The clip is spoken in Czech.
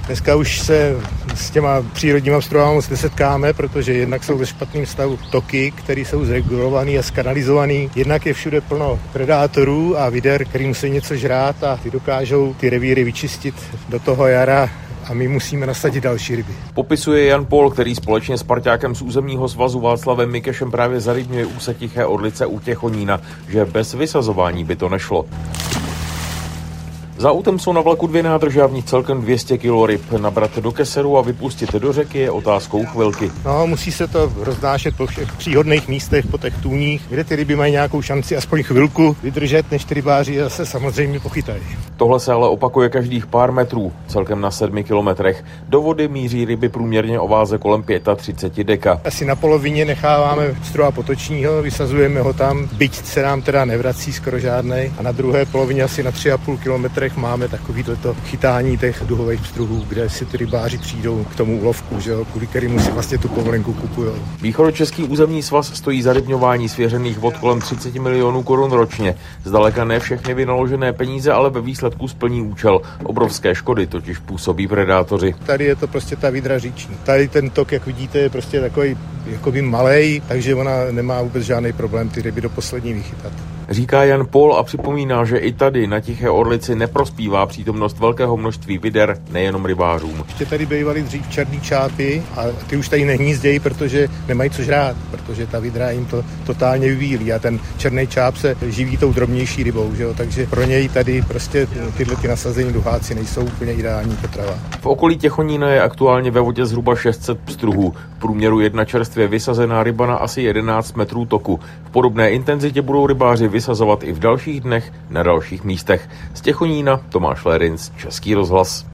Dneska už se s těma přírodníma ostrovama moc nesetkáme, protože jednak jsou ve špatném stavu toky, které jsou zregulované a skanalizované. Jednak je všude plno predátorů a vider, který musí něco žrát a ty dokážou ty revíry vyčistit do toho jara. A my musíme nasadit další ryby. Popisuje Jan Pol, který společně s parťákem z územního svazu Václavem Mikešem právě zarybňuje úsek Tiché Orlice u Těchonína, že bez vysazování by to nešlo. Za autem jsou na vlaku 2 nádrže a v nich celkem 200 kg ryb. Nabrat do keseru a vypustit do řeky je otázkou chvilky. No, musí se to roznášet po všech příhodných místech, po těch tůních, kde ty ryby mají nějakou šanci aspoň chvilku vydržet, než ty rybáři zase samozřejmě pochytají. Tohle se ale opakuje každých pár metrů, celkem na 7 kilometrech. Do vody míří ryby průměrně o váze kolem 35 deka. Asi na polovině necháváme struha potočního, vysazujeme ho tam, byť se nám teda nevrací skoro žádnej. A na druhé polovině asi na 3,5 kilometrech máme takovýto chytání těch duhových pstruhů, kde si ty rybáři přijdou k tomu úlovku, že jo, kvůli kterému si vlastně tu povolenku kupujou. Východočeský územní svaz stojí za rybňování svěřených vod kolem 30 milionů korun ročně. Zdaleka ne všechny vynaložené peníze, ale ve výsledku splní účel. Obrovské škody totiž působí predátoři. Tady je to prostě ta vydra říční. Tady ten tok, jak vidíte, je prostě takový jakoby malej, takže ona nemá vůbec žádný problém ty ryby do poslední vychytat. Říká Jan Pol a připomíná, že i tady na Tiché Orlici neprospívá přítomnost velkého množství vider, nejenom rybářům. Ještě tady bývaly dřív černý čápy a ty už tady nehnízdějí, protože nemají co žrát, protože ta vidra jim to totálně vyvílí a ten černý čáp se živí tou drobnější rybou, že jo? Takže pro něj tady prostě tyhle ty nasazení duháci nejsou úplně ideální potrava. V okolí Těchonína je aktuálně ve vodě zhruba 600 pstruhů. V průměru jedna čerstvě vysazená ryba na asi 11 metrů toku. V podobné intenzitě budou rybáři vysazovat i v dalších dnech na dalších místech. Z Těchonína Tomáš Lerinc, Český rozhlas.